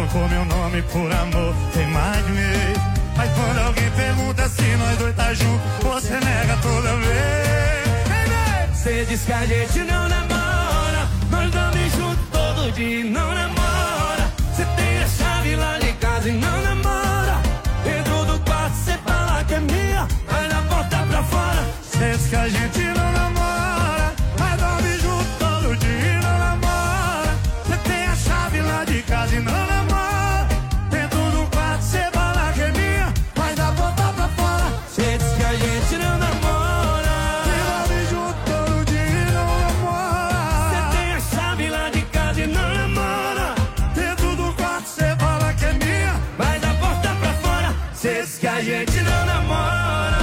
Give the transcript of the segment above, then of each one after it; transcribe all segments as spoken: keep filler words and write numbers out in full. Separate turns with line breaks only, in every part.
trocou meu nome por amor, tem mais de mês. Mas quando alguém pergunta se nós dois tá junto, você nega toda vez. Cê diz que a gente não namora, nós dormimos juntos todo dia e não namora. Cê tem a chave lá de casa e não namora. Dentro do quarto cê fala que é minha, mas na porta pra fora cê diz que a gente não namora, mas dorme junto todo dia e não namora. Cê tem a chave lá de casa e não namora. Dentro do quarto cê fala que é minha, mas na porta pra fora cê diz que a gente não namora. Cê dorme junto todo dia e não namora. Cê tem a chave lá de casa e não namora. Dentro do quarto cê fala que é minha, mas na porta pra fora cê diz que a gente não namora.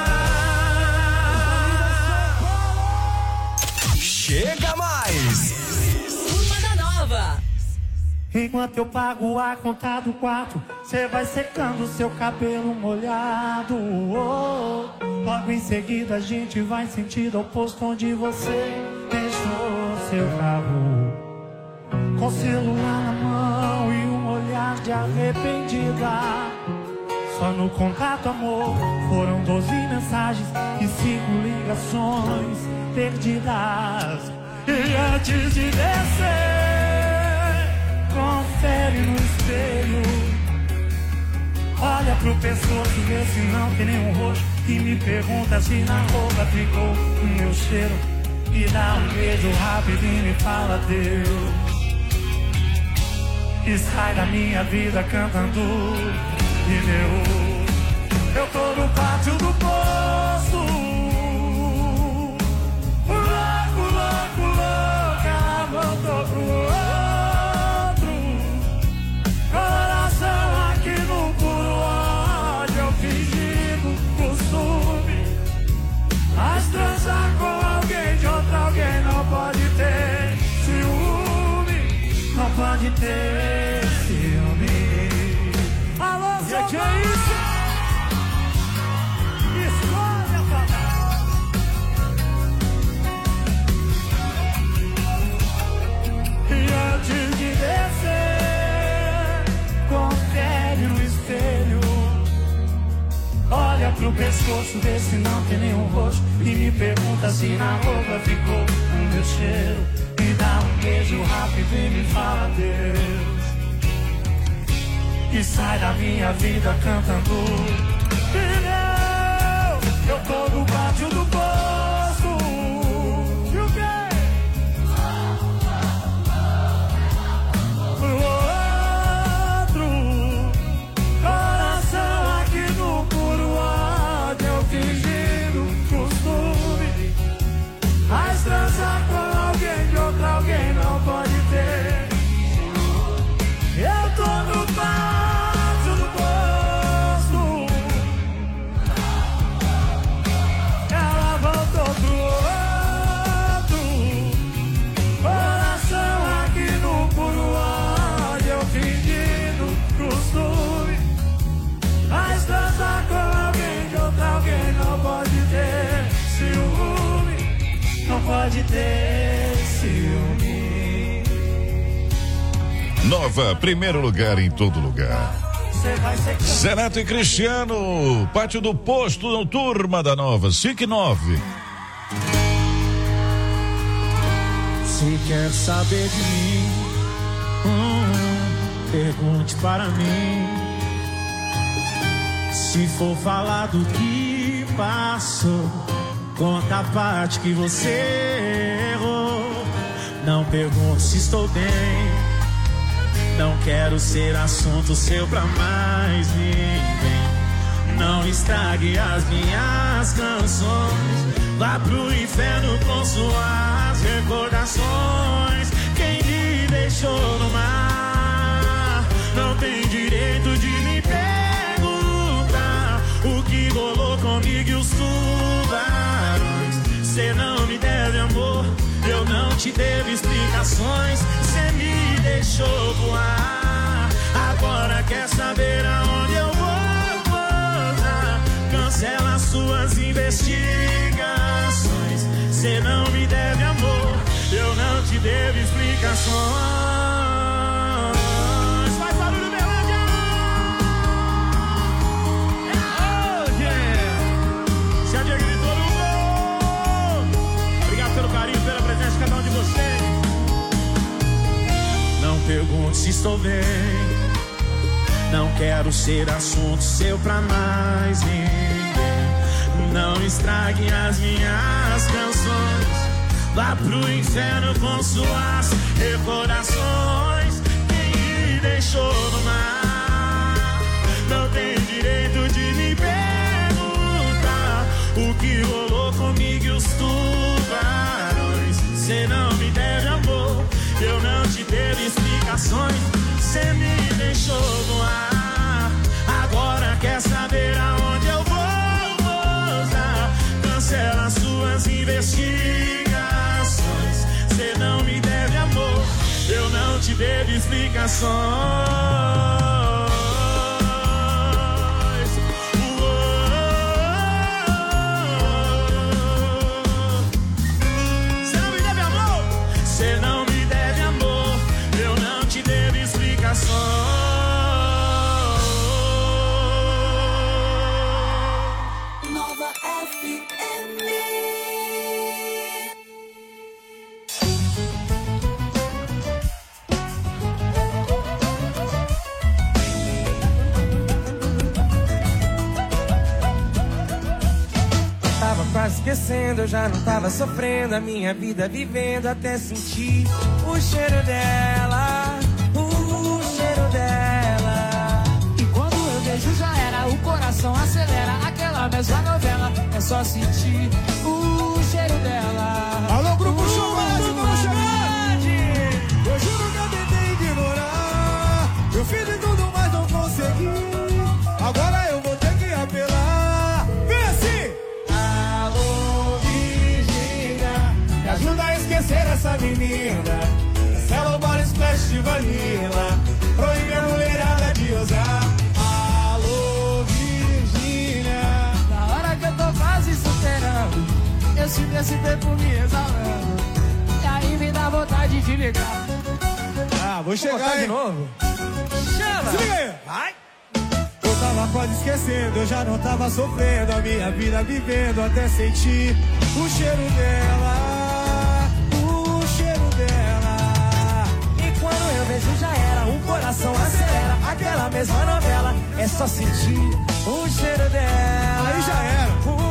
Chega mais!
Turma da Nova.
Enquanto eu pago a conta do quarto, cê vai secando seu cabelo molhado. Oh, oh. Logo em seguida a gente vai sentido ao posto onde você deixou seu carro, com o celular na mão e um olhar de arrependida. Só no contato, amor, foram doze mensagens e cinco ligações perdidas. E antes de descer, confere no espelho. Olha pro pescoço, vê se não tem nenhum roxo. E me pergunta se na roupa ficou o meu cheiro. E dá um beijo rápido e me fala Deus. E sai da minha vida cantando pneu. Eu tô no pátio do poço, louco, louco, louco. Ela voltou pro outro. Coração aqui no puro ódio, eu fingindo costume. Mas transar com alguém de outro alguém não pode ter ciúme. Não pode ter ciúme. Alô, Zé, que é isso? Escolha, papai. E antes de descer, confere no espelho. Olha pro pescoço, vê se não tem nenhum roxo. E me pergunta se na roupa ficou o meu cheiro. Me dá um beijo rápido e me fala Deus. E sai da minha vida cantando pneu. Eu tô no pátio do poço. E o quê? Pro outro. Coração aqui no puro ódio, eu fingindo costume. Mas transar com alguém de outro alguém não pode ter. Eu tô no pátio do poço. Ela voltou pro outro. Coração aqui no puro ódio, eu fingindo costume. Mas transar com alguém de outro alguém não pode ter ciúme. Não pode ter ciúme.
Nova, primeiro lugar em todo lugar. Zeneto e Cristiano, Pátio do Posto, Turma da Nova, cinco e nove.
Se quer saber de mim, hum, pergunte para mim. Se for falar do que passou, conta a parte que você errou. Não pergunte se estou bem, não quero ser assunto seu pra mais ninguém. Não estrague as minhas canções, vá pro inferno com suas recordações. Quem me deixou no mar não tem direito de me perguntar o que rolou comigo e os tubarões. Cê não me deve amor, eu não te devo explicações. Cê me deixou voar, agora quer saber aonde eu vou pousar. Cancela suas investigações. Cê não me deve amor, eu não te devo explicações. Faz barulho!
vem. Não quero ser assunto seu pra mais ninguém. Não estrague as minhas canções. Vá pro inferno com suas recordações. Quem me deixou no mar não tem direito de me perguntar o que rolou comigo e os tubarões. Cê não me deve amor, eu não te devo explicações. Cê me deixou no ar, agora quer saber aonde eu vou pousar. Cancela suas investigações. Cê não me deve amor, eu não te devo explicações.
Nova F M.
Tava quase esquecendo, eu já não tava sofrendo a minha vida vivendo até sentir o cheiro dela, o cheiro dela.
E quando eu vejo já era, o coração acelera, aquela mesma novela, é só sentir o cheiro dela.
Alô, grupo
uh,
Chocolate, vamos chegar!
Eu juro que eu tentei ignorar,
eu fiz de tudo, mas não consegui. Agora eu vou ter que apelar. Vem assim! Alô, Virgínia, me ajuda a esquecer essa menina. Cancela o bar splash de vanilla, proíbe a mulherada de usar. Alô, Virgínia,
na hora que eu tô quase superando, eu sinto esse perfume exalando, e aí me dá vontade de ligar.
Ah, vou chegar
botar
aí.
de novo. Chama!
Se liga aí. Vai! Eu tava quase esquecendo, eu já não tava sofrendo a minha vida vivendo até sentir o cheiro dela, o cheiro dela.
E quando eu vejo já era, o coração acelera, aquela mesma novela, é só sentir o cheiro dela.
Aí já era.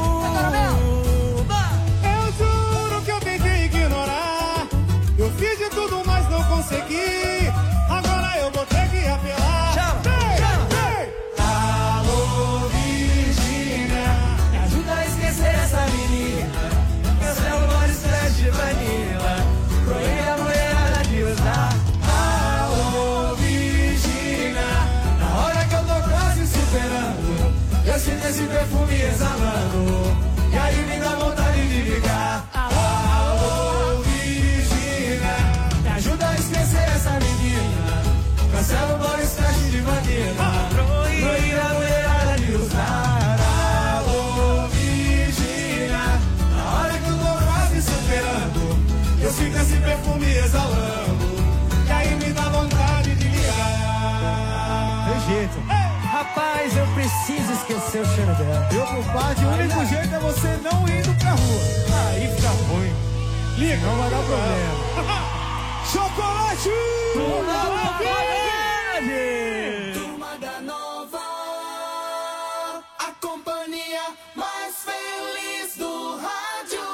Uh,
Eu juro que eu tentei ignorar, eu fiz de tudo, mas não consegui. Agora eu vou ter que apelar.
Chama,
Vem,
chama.
vem. Alô, Virgínia,
me ajuda a esquecer essa menina. Cancela o bar splash de vanilla, proíbe a mulherada de usar.
alô, Virgínia,
Na hora que eu tô quase superando, eu sinto esse perfume exalando, e aí me dá vontade de ligar.
alô, Virgínia,
Me ajuda a esquecer essa menina. Cancela o bar splash de vanilla, proíbe a mulherada de usar.
alô, Virgínia,
Na hora que eu tô quase superando,
eu sinto esse perfume exalando, e aí me dá vontade de ligar.
tem jeito. Rapaz, eu preciso esquecer o cheiro dela.
Meu compadre, o único jeito é você não indo pra rua.
Aí fica ruim.
Liga, não vai dar problema. Chocolate!
Turma da Nova, a companhia mais feliz do rádio.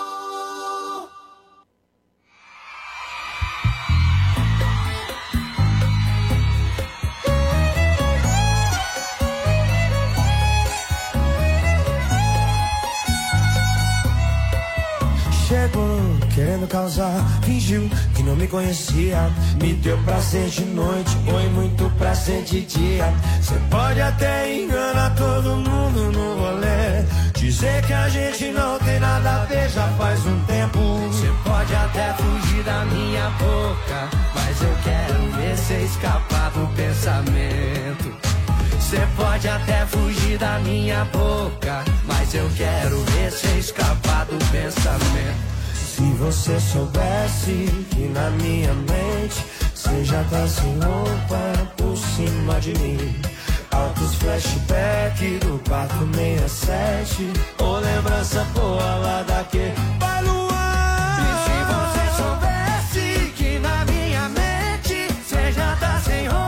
Chegou querendo causar, fingiu que não me conhecia, me deu prazer de noite, foi muito prazer de dia. Cê pode até enganar todo mundo no rolê, dizer que a gente não tem nada a ver já faz um tempo. Cê pode até fugir da minha boca, mas eu quero ver cê escapar do pensamento. Cê pode até fugir da minha boca, mas eu quero ver cê escapar do pensamento. Se você soubesse que na minha mente cê já tá sem roupa por cima de mim. Altos flashback do quarto sessenta e sete, ou lembrança boa lá daquele vai Luan. E se você soubesse que na minha mente cê já tá sem roupa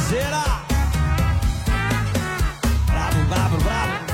Sonzeira. Bravo, bravo, bravo.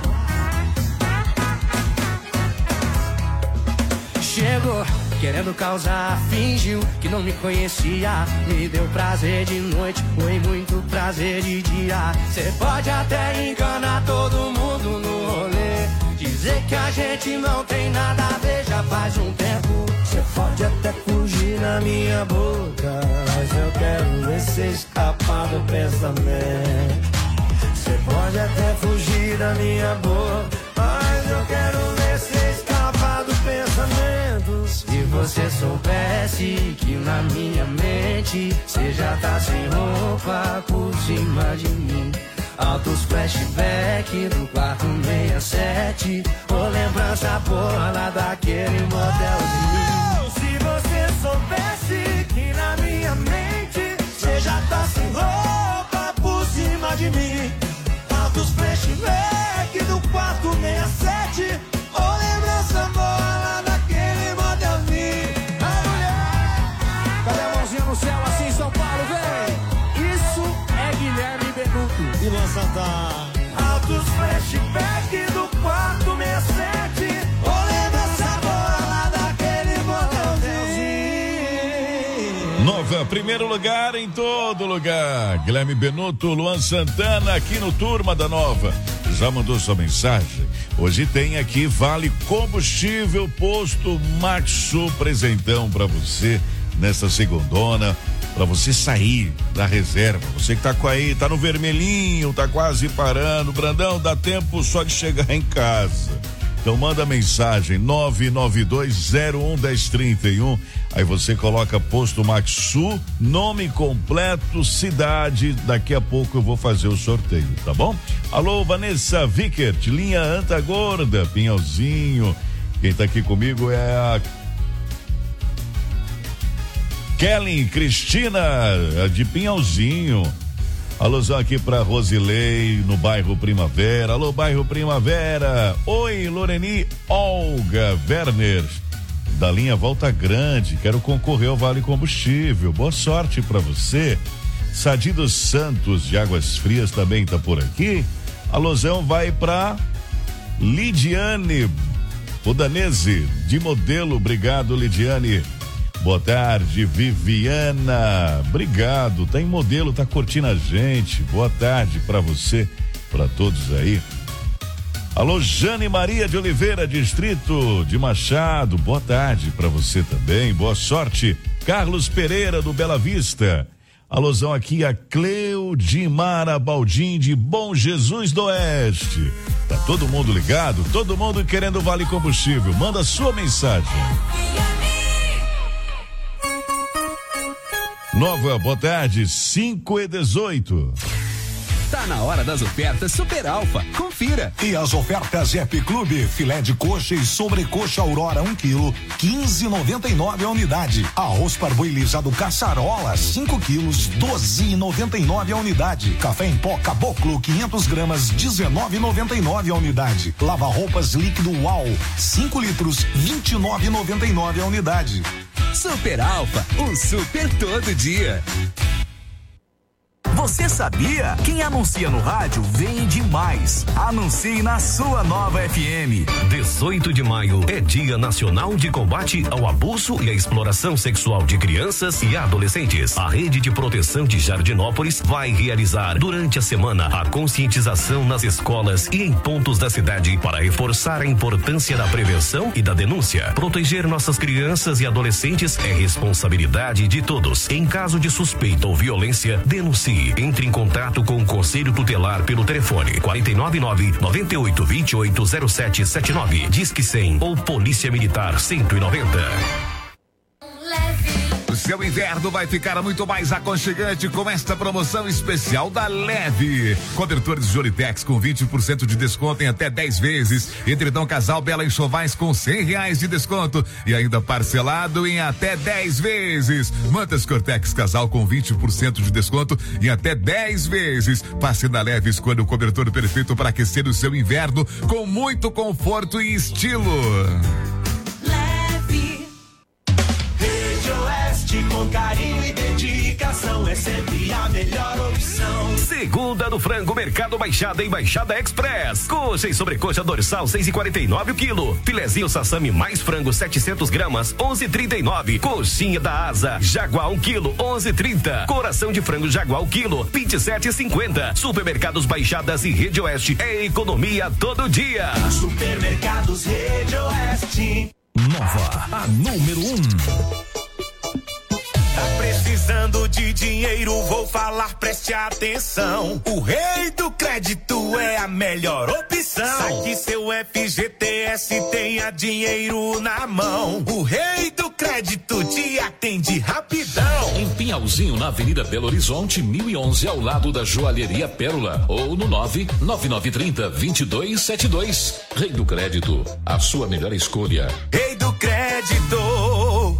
Chegou querendo causar, fingiu que não me conhecia. Me deu prazer de noite, foi muito prazer de dia. Cê pode até enganar todo mundo no rolê, dizer que a gente não tem nada a ver já faz um tempo. Cê pode até fugir na minha boca, mas eu quero ver cê escapar do pensamento. Cê pode até fugir da minha boca, mas eu quero ver cê escapar do pensamento. Se você soubesse que na minha mente cê já tá sem roupa por cima de mim. Altos flashback do quarto sessenta e sete, ou lembrança boa lá daquele motelzinho. Se você soubesse que na minha mente cê já tá sem roupa por cima de mim. Altos flashback do quarto sessenta e sete, ou lembrança boa lá daquele motelzinho. A mulher,
cadê a mãozinha no céu assim, São Paulo, vem? Isso é Guilherme Benuto
e Luan Santana. Altos flashback do quarto sessenta e sete, ou lembrança boa lá daquele motelzinho.
Nova, primeiro lugar em todo lugar. Guilherme Benuto, Luan Santana, aqui no Turma da Nova. Já mandou sua mensagem? Hoje tem aqui Vale Combustível Posto Maxu, presentão pra você nessa segundona, pra você sair da reserva. Você que tá com aí, tá no vermelhinho, tá quase parando. Brandão, dá tempo só de chegar em casa. Então manda mensagem nove nove dois zero um um zero três um. Aí você coloca Posto Maxu, nome completo, cidade. Daqui a pouco eu vou fazer o sorteio, tá bom? Alô, Vanessa Vickert, linha Antagorda, Pinhalzinho. Quem tá aqui comigo é a Kelly Cristina, de Pinhalzinho. Alôzão aqui pra Rosilei, no bairro Primavera. Alô, bairro Primavera. Oi, Loreni Olga Werner, da linha Volta Grande. Quero concorrer ao Vale Combustível. Boa sorte pra você. Sadi dos Santos, de Águas Frias, também tá por aqui. Alôzão vai pra Lidiane Odanese, de Modelo. Obrigado, Lidiane. Boa tarde, Viviana. Obrigado. Tá em Modelo, tá curtindo a gente. Boa tarde pra você, pra todos aí. Alô, Jane Maria de Oliveira, distrito de Machado. Boa tarde pra você também. Boa sorte. Carlos Pereira do Bela Vista. Alôzão aqui a Cleudimara Baldim de Bom Jesus do Oeste. Tá todo mundo ligado? Todo mundo querendo Vale Combustível. Manda sua mensagem. Nova, boa tarde, cinco e dezoito.
Tá na hora das ofertas Super Alfa. Confira.
E as ofertas Happy Clube, filé de coxa e sobrecoxa Aurora um quilo, quinze e noventa e nove a unidade. Arroz parboilizado Caçarola, cinco quilos, doze e noventa e nove a unidade. Café em pó Caboclo, quinhentas gramas, dezenove e noventa e nove a unidade. Lava roupas líquido Uau, cinco litros, vinte e nove e noventa e nove a unidade.
Super Alfa, um super todo dia.
Você sabia? Quem anuncia no rádio vende mais. Anuncie na sua nova F M.
dezoito de maio é Dia Nacional de Combate ao Abuso e à Exploração Sexual de Crianças e Adolescentes. A Rede de Proteção de Jardinópolis vai realizar durante a semana a conscientização nas escolas e em pontos da cidade para reforçar a importância da prevenção e da denúncia. Proteger nossas crianças e adolescentes é responsabilidade de todos. Em caso de suspeita ou violência, denuncie. Entre em contato com o Conselho Tutelar pelo telefone quatro nove nove, nove oito, dois oito zero sete sete nove, Disque cem ou Polícia Militar cento e noventa.
O seu inverno vai ficar muito mais aconchegante com esta promoção especial da Leve. Cobertores Jolitex com vinte por cento de desconto em até dez vezes. Edredom Casal Bela Enxovais com cem reais de desconto e ainda parcelado em até dez vezes. Mantas Cortex Casal com vinte por cento de desconto em até dez vezes. Passe na Leve e escolha o cobertor perfeito para aquecer o seu inverno com muito conforto e estilo.
Com carinho e dedicação é sempre a melhor opção.
Segunda do frango, Mercado Baixada e Baixada Express. Coxa e sobrecoxa dorsal seis e quarenta e nove o quilo. Filezinho sassami mais frango setecentos gramas onze e trinta e nove. Coxinha da asa Jaguar um quilo onze e trinta. Coração de frango Jaguar um quilo vinte e sete e cinquenta. Supermercados Baixadas e Rede Oeste é economia todo dia.
Supermercados Rede Oeste.
Nova, a número um.
Tá precisando de dinheiro, vou falar, preste atenção. O Rei do Crédito é a melhor opção. Saque seu F G T S, tenha dinheiro na mão. O Rei do Crédito te atende rapidão.
Em Pinhalzinho, na Avenida Belo Horizonte, mil e onze, ao lado da Joalheria Pérola. Ou no nove nove nove três zero vinte e dois setenta e dois. Rei do Crédito, a sua melhor escolha.
Rei do Crédito.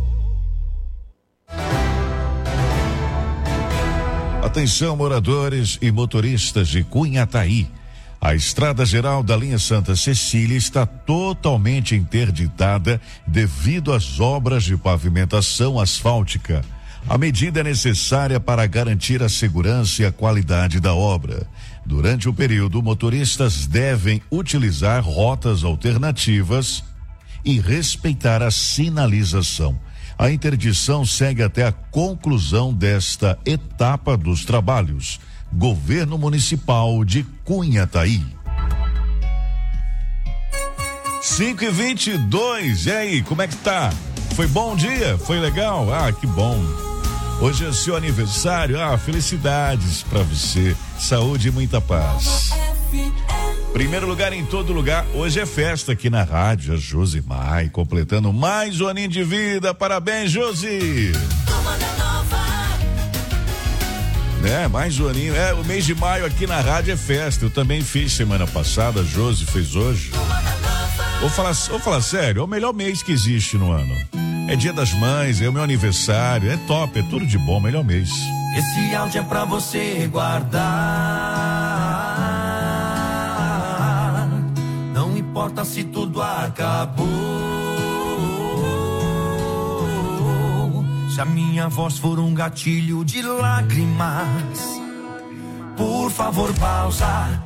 Atenção, moradores e motoristas de Cunhataí. A estrada geral da linha Santa Cecília está totalmente interditada devido às obras de pavimentação asfáltica. A medida é necessária para garantir a segurança e a qualidade da obra. Durante o período, motoristas devem utilizar rotas alternativas e respeitar a sinalização. A interdição segue até a conclusão desta etapa dos trabalhos. Governo Municipal de Cunhataí. cinco e vinte e dois, e aí, como é que tá? Foi bom dia? Foi legal? Ah, que bom. Hoje é seu aniversário, ah, felicidades pra você, saúde e muita paz. Primeiro lugar em todo lugar, hoje é festa aqui na rádio, a Josi Mai, completando mais um aninho de vida, parabéns, Josi! É, mais um aninho, é, o mês de maio aqui na rádio é festa, eu também fiz semana passada, a Josi fez hoje. Vou falar, vou falar sério, é o melhor mês que existe no ano. É dia das mães, é o meu aniversário, é top, é tudo de bom, melhor mês.
Esse áudio é pra você guardar. Não importa se tudo acabou. Se a minha voz for um gatilho de lágrimas, por favor, pausa.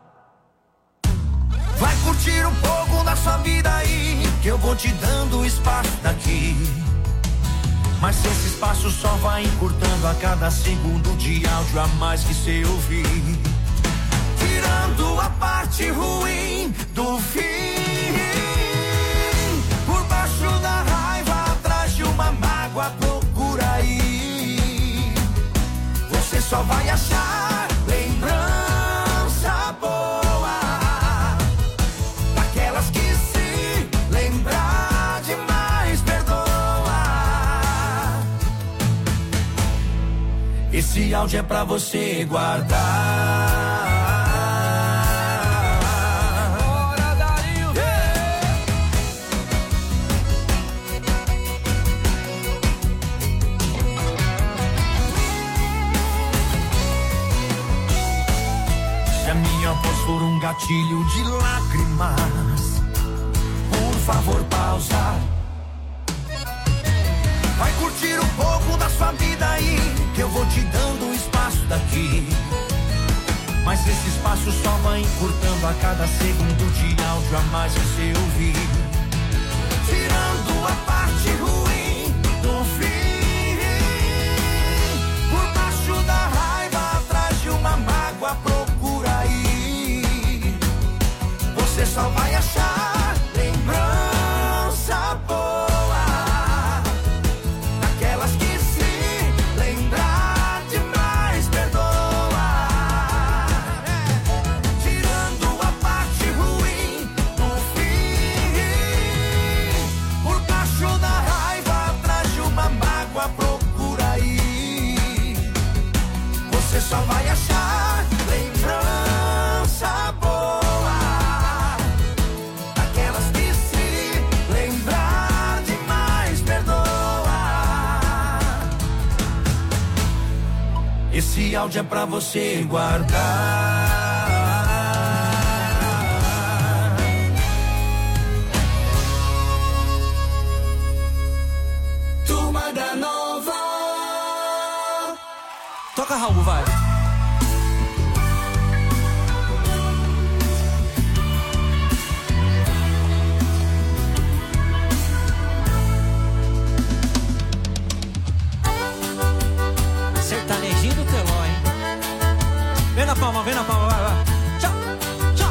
Vai curtir um pouco da sua vida aí, que eu vou te dando espaço daqui. Mas esse espaço só vai encurtando a cada segundo de áudio a mais que cê ouvir. Tirando a parte ruim do fim. Por baixo da raiva, atrás de uma mágoa, procura aí. Você só vai achar lembrança boa, daquelas que se lembrar demais perdoa. Esse áudio é pra você guardar. Por um gatilho de lágrimas, por favor, pausa. Vai curtir um pouco da sua vida aí, que eu vou te dando espaço daqui. Mas esse espaço só vai encurtando a cada segundo de áudio a mais que você ouvir. Tirando a parte ruim do fim. Por baixo da raiva, atrás de uma mágoa, procura aí. Você só vai achar lembrança boa, daquelas que se lembrar demais perdoa. Tirando a parte ruim do fim. Por baixo da raiva, atrás de uma mágoa, procura aí. Você só vai achar lembrança boa. Esse áudio é pra você guardar.
Turma da Nova.
Toca, Raul, vai.
Vem na palma, vem na palma, vai, vai. Tchau, tchau.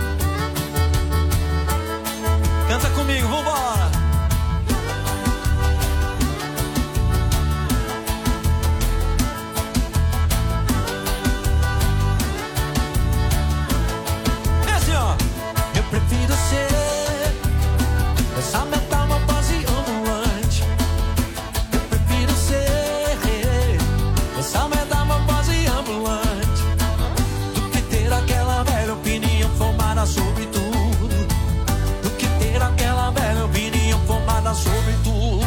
Canta comigo, vambora. É assim, ó. Eu prefiro ser essa metamorfose ambulante. Eu prefiro ser essa metamorfose ambulante do que ter aquela velha opinião formada sobre tudo. Do que ter aquela velha opinião formada sobre tudo.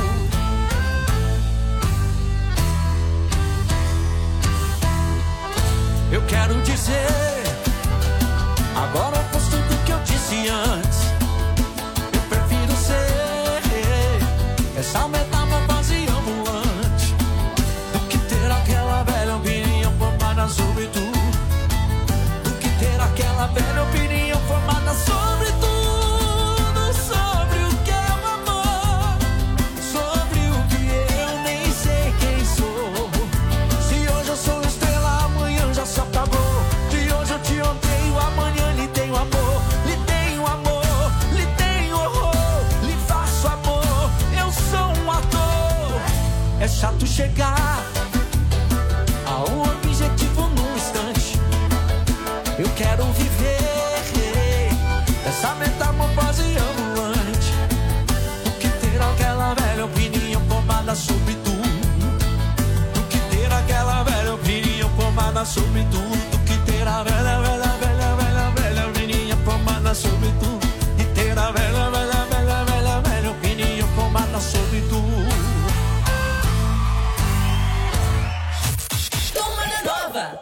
Eu quero dizer agora o oposto do que eu disse antes. Eu prefiro ser essa metamorfose ambulante do que ter aquela velha opinião formada sobre tudo. Do que ter aquela velha opinião formada sobre tudo. Sobre o que é o amor, sobre o que eu nem sei quem sou. Se hoje eu sou estrela, amanhã já se apagou. Se hoje eu te odeio, amanhã lhe tenho amor. Lhe tenho amor, lhe tenho horror, lhe faço amor. Eu sou um ator. É chato chegar a um objetivo num instante. Eu quero viver essa metamorfose ambulante do que ter aquela velha opinião formada sobre tudo. Do que ter aquela velha opinião formada sobre tudo. Do que ter a velha, velha, velha, velha, velha opinião formada sobre tudo. E ter a velha, velha, velha, velha, velha opinião formada sobre tudo.
Turma da Nova.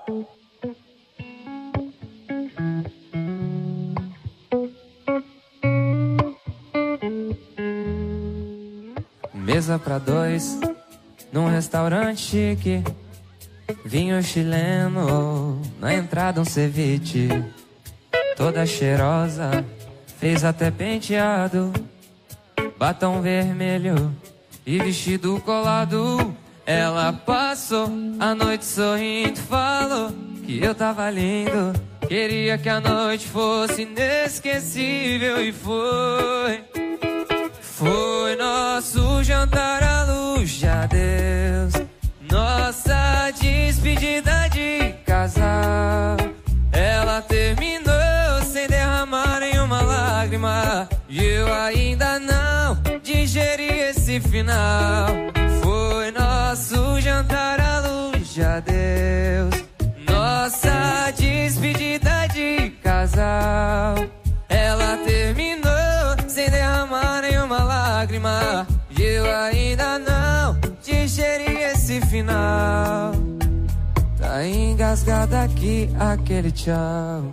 Mesa pra dois, num restaurante chique. Vinho chileno, na entrada um ceviche. Toda cheirosa, fez até penteado. Batom vermelho e vestido colado. Ela passou a noite sorrindo, falou que eu tava lindo. Queria que a noite fosse inesquecível e foi. Foi nosso jantar à luz de adeus, nossa despedida de casal. Ela terminou sem derramar nenhuma lágrima e eu ainda não digeri esse final. Foi nosso jantar à luz de adeus, nossa despedida de casal. Ela terminou sem derramar nenhuma lágrima e eu ainda não digeri esse final. Tá engasgado aqui aquele tchau.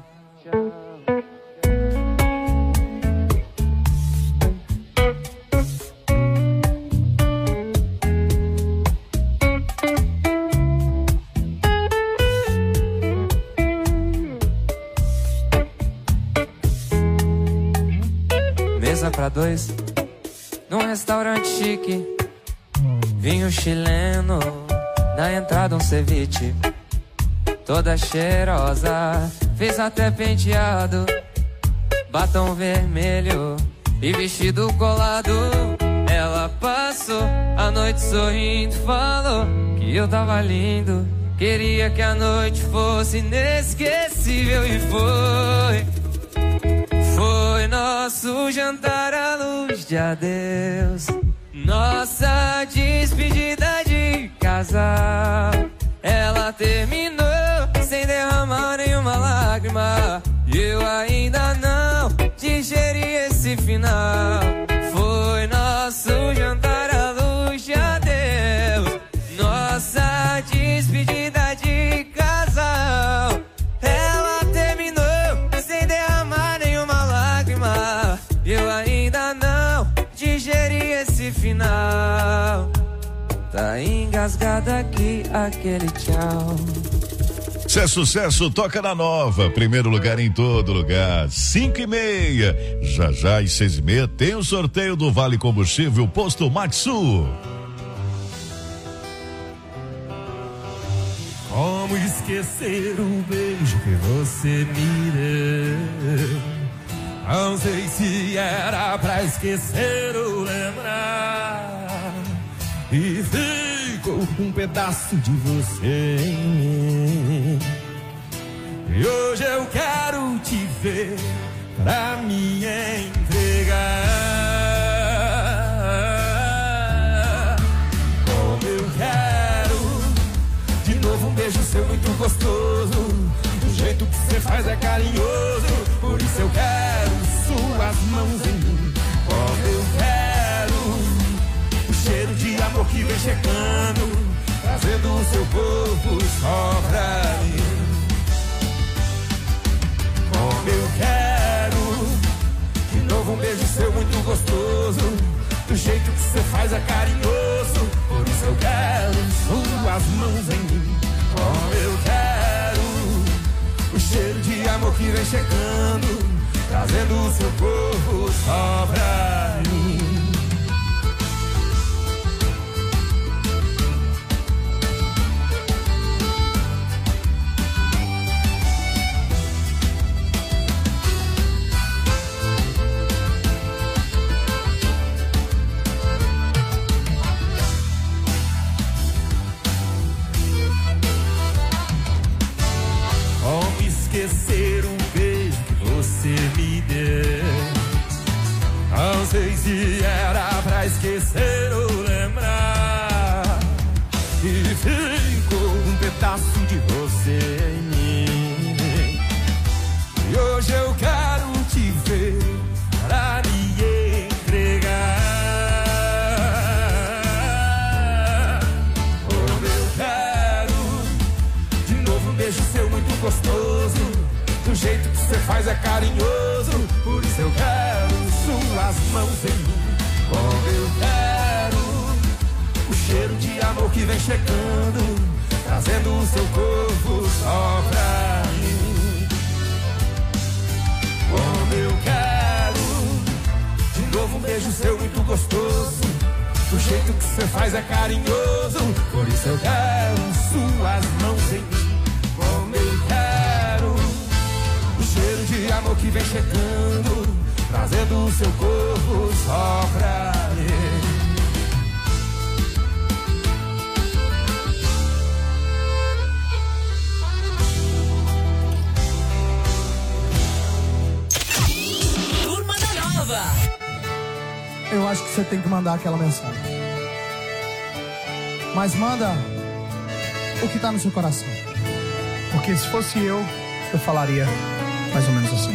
Mesa pra dois, num restaurante chique. Vinho chileno, na entrada um ceviche. Toda cheirosa, fez até penteado. Batom vermelho e vestido colado. Ela passou a noite sorrindo, falou que eu tava lindo. Queria que a noite fosse inesquecível e foi. Foi nosso jantar à luz de adeus, nossa despedida de casal. Ela terminou sem derramar nenhuma lágrima e eu ainda não digeri esse final. Foi nosso jantar à luz de adeus, nossa despedida de casal. Ela terminou sem derramar nenhuma lágrima e eu ainda não digeri esse final. Tá engasgado aqui aquele tchau.
Se é sucesso, toca na Nova. Primeiro lugar em todo lugar. Cinco e meia. Já já às seis e meia tem o sorteio do Vale Combustível Posto Maxu.
Como esquecer
esquecer o beijo que você me deu. Não sei se era pra esquecer ou lembrar. E ficou um pedaço de você em mim. E hoje eu quero te ver pra me entregar. Como eu quero de novo um beijo seu muito gostoso. Do jeito que você faz é carinhoso. Por isso eu quero suas mãos em mim. Como eu quero o cheiro de amor que vem chegando, trazendo o seu corpo só pra mim. Como eu quero de novo um beijo seu muito gostoso. Do jeito que você faz é carinhoso. Por isso eu quero suas mãos em mim. Como eu quero o cheiro de amor que vem chegando, trazendo o seu corpo só pra mim. Esquecer um beijo que você me deu. Não sei se era pra esquecer ou lembrar. E ficou um pedaço de você em mim. E hoje eu quero te ver pra me entregar. Como eu quero de novo um beijo seu muito gostoso. Do jeito que você faz é carinhoso. Por isso eu quero suas mãos em mim. Como eu quero o cheiro de amor que vem chegando, trazendo o seu corpo só pra mim. Como eu quero de novo um beijo seu muito gostoso. Do jeito que você faz é carinhoso. Por isso eu quero suas mãos em mim. Como eu quero o cheiro de amor que vem chegando, trazendo o seu corpo só pra mim.
Turma da Nova.
Eu acho que você tem que mandar aquela mensagem. Mas manda o que tá no seu coração. Porque se fosse eu, eu falaria mais ou menos assim.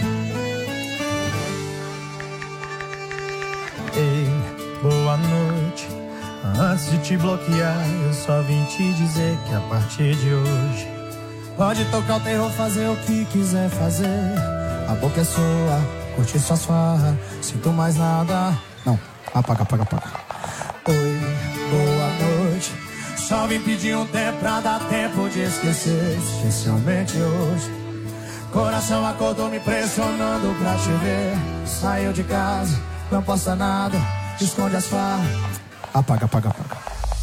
Ei, boa noite. Antes de te bloquear, eu só vim te dizer que a partir de hoje pode tocar o terror, fazer o que quiser fazer. A boca é sua, curtir suas farras. Sinto mais nada. Não, apaga, apaga, apaga. Oi, boa noite. Só vim pedir um tempo pra dar tempo de esquecer, especialmente hoje. Coração acordou me pressionando pra te ver. Saiu de casa, não posta nada, esconde as farras. Apaga, apaga, apaga.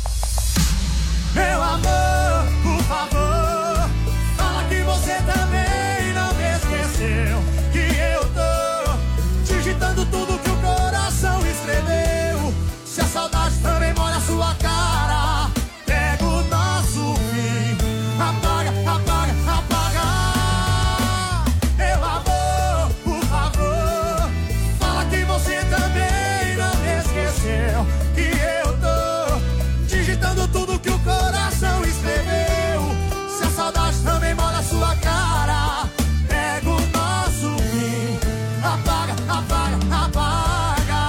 Meu amor, por favor, fala que você também não me esqueceu. Que eu tô digitando tudo que o coração escreveu. Se a saudade também mora na sua cara, pega o nosso fim. Apaga, apaga, apaga. Meu amor, por favor, fala que você também não me esqueceu. Que eu tô digitando tudo que o coração escreveu. Se a saudade também mora na sua cara, pega o nosso fim. Apaga, apaga, apaga.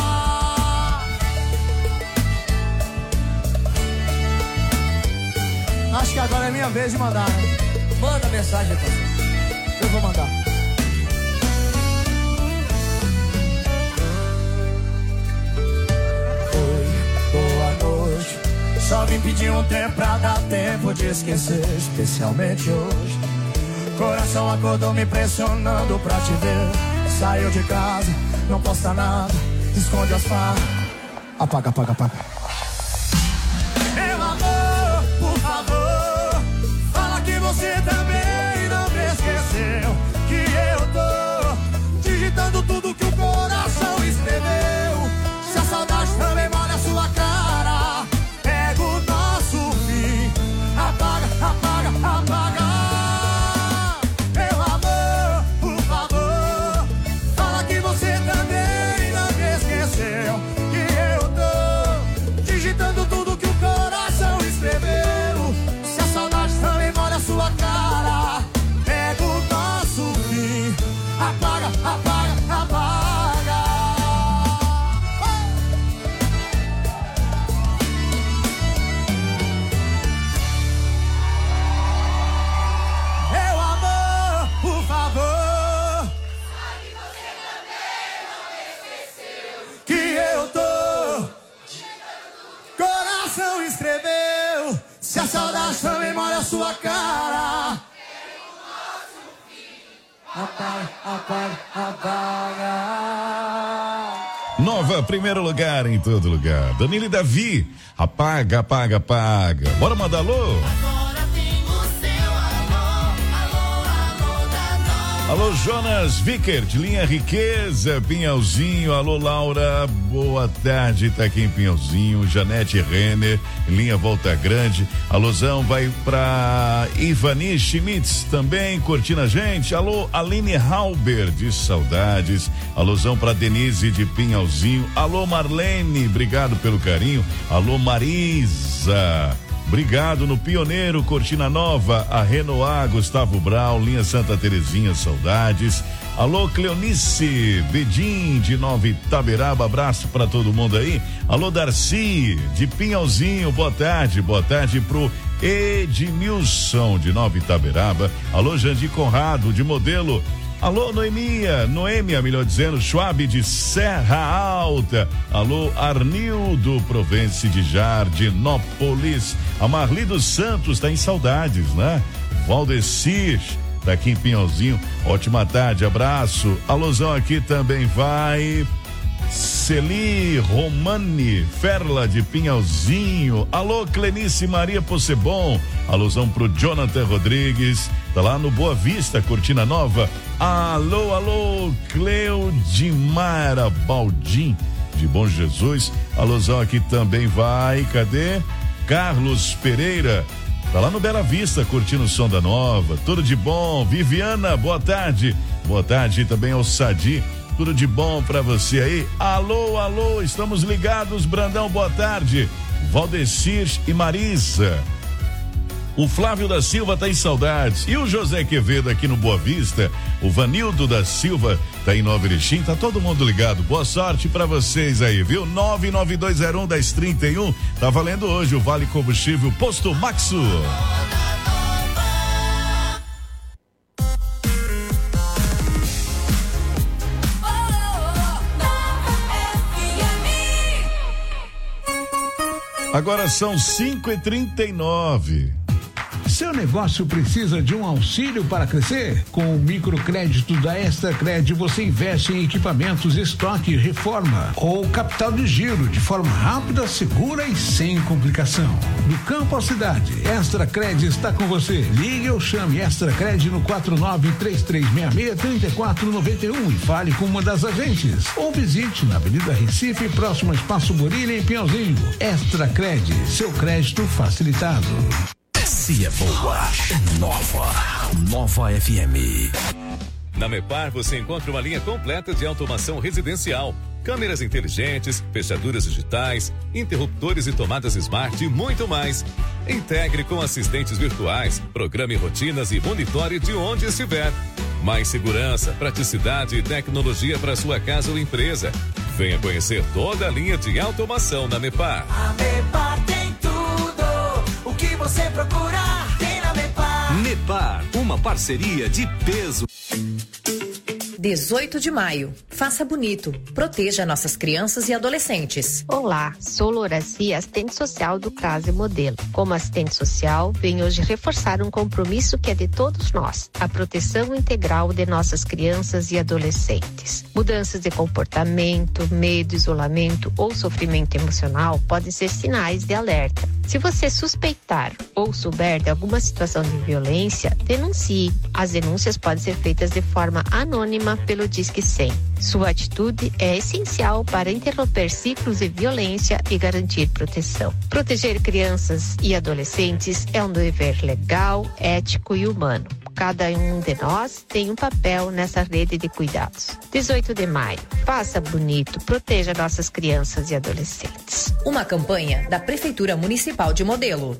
Acho que agora é minha vez de mandar, né?
Manda mensagem, parceiro.
Eu vou mandar. Oi, boa noite. Só vim pedir um tempo pra dar tempo de esquecer, especialmente hoje. Coração acordou me pressionando pra te ver. Saiu de casa, não posta nada, esconde as farras. Apaga, apaga, apaga. Meu amor, por favor, fala que você
apaga, apaga, apaga.
Nova, primeiro lugar em todo lugar. Danilo e Davi, apaga, apaga, apaga. Bora mandar alô? Alô, Jonas Vickert, linha Riqueza, Pinhalzinho. Alô, Laura, boa tarde, tá aqui em Pinhalzinho. Janete Renner, linha Volta Grande. Alôzão vai pra Ivani Schmitz também, curtindo a gente. Alô, Aline Halber, de saudades. Alôzão pra Denise de Pinhalzinho. Alô, Marlene, obrigado pelo carinho. Alô, Marisa. Obrigado no Pioneiro, Cortina Nova, a Renoir, Gustavo Brau, linha Santa Terezinha, saudades. Alô, Cleonice Bedim de Nova Itaberaba, abraço pra todo mundo aí. Alô, Darcy de Pinhalzinho, boa tarde, boa tarde pro Edmilson de Nova Itaberaba. Alô, Jandir Conrado de Modelo. Alô, Noemia, Noêmia, melhor dizendo, Schwab de Serra Alta. Alô, Arnildo Provence de Jardinópolis. A Marli dos Santos tá em saudades, né? Valdecir, tá aqui em Pinhalzinho. Ótima tarde, abraço. Alôzão aqui também vai Celi Romani Ferla de Pinhalzinho. Alô, Clenice Maria Possebon. Alôzão pro Jonathan Rodrigues, tá lá no Boa Vista, Cortina Nova. Alô, alô, Cleudimara Baldim de Bom Jesus. Alôzão aqui também vai, cadê? Carlos Pereira, tá lá no Bela Vista, curtindo o som da Nova. Tudo de bom. Viviana, boa tarde. Boa tarde também ao Sadi. Tudo de bom pra você aí. Alô, alô, estamos ligados, Brandão, boa tarde. Valdecir e Marisa. O Flávio da Silva tá em saudades. E o José Quevedo aqui no Boa Vista. O Vanildo da Silva tá em Nova Erechim. Tá todo mundo ligado. Boa sorte pra vocês aí, viu? nove nove dois zero um, um zero três um. Tá valendo hoje o Vale Combustível Posto Maxo. Agora são cinco e trinta e nove.
Seu negócio precisa de um auxílio para crescer? Com o microcrédito da Extracred, você investe em equipamentos, estoque, reforma ou capital de giro de forma rápida, segura e sem complicação. Do campo à cidade, Extracred está com você. Ligue ou chame Extracred no quatro nove três três seis seis, três quatro nove um e fale com uma das agentes. Ou visite na Avenida Recife, próximo ao Espaço Borilha, em Pinhalzinho. Extracred, seu crédito facilitado.
Se é boa, é nova. Nova F M.
Na Mepar você encontra uma linha completa de automação residencial. Câmeras inteligentes, fechaduras digitais, interruptores e tomadas smart e muito mais. Integre com assistentes virtuais, programe rotinas e monitore de onde estiver. Mais segurança, praticidade e tecnologia para sua casa ou empresa. Venha conhecer toda a linha de automação na Mepar.
A Mepar tem tudo o que você procura, tem na Mepar.
Mepar, uma parceria de peso.
dezoito de maio. Faça bonito. Proteja nossas crianças e adolescentes.
Olá, sou Loraci, assistente social do Crase Modelo. Como assistente social, venho hoje reforçar um compromisso que é de todos nós: a proteção integral de nossas crianças e adolescentes. Mudanças de comportamento, medo, isolamento ou sofrimento emocional podem ser sinais de alerta. Se você suspeitar ou souber de alguma situação de violência, denuncie. As denúncias podem ser feitas de forma anônima pelo Disque cem. Sua atitude é essencial para interromper ciclos de violência e garantir proteção. Proteger crianças e adolescentes é um dever legal, ético e humano. Cada um de nós tem um papel nessa rede de cuidados. dezoito de maio. Faça bonito, proteja nossas crianças e adolescentes.
Uma campanha da Prefeitura Municipal de Modelo.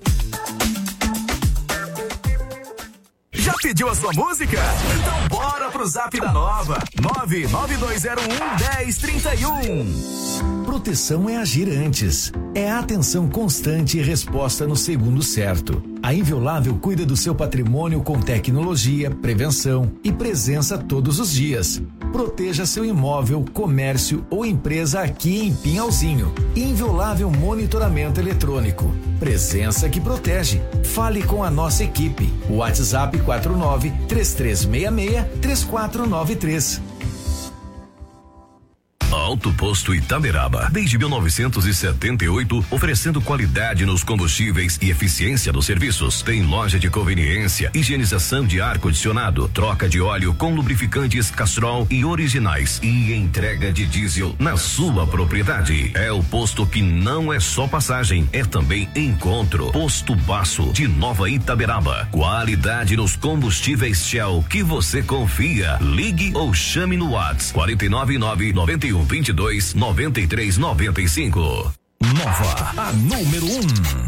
Já pediu a sua música? Então bora pro Zap da Nova. nove nove dois zero um, um zero três um.
proteção é agir antes. É atenção constante e resposta no segundo certo. A Inviolável cuida do seu patrimônio com tecnologia, prevenção e presença todos os dias. Proteja seu imóvel, comércio ou empresa aqui em Pinhalzinho. Inviolável Monitoramento Eletrônico. Presença que protege. Fale com a nossa equipe. WhatsApp quatro nove três três seis seis três quatro nove três.
Alto Posto Itaberaba, desde mil novecentos e setenta e oito, oferecendo qualidade nos combustíveis e eficiência nos serviços. Tem loja de conveniência, higienização de ar-condicionado, troca de óleo com lubrificantes Castrol e originais e entrega de diesel na sua propriedade. É o posto que não é só passagem, é também encontro. Posto Baço de Nova Itaberaba. Qualidade nos combustíveis Shell que você confia. Ligue ou chame no WhatsApp quatro nove nove nove um vinte e dois noventa e três noventa e cinco.
Nova, a número um.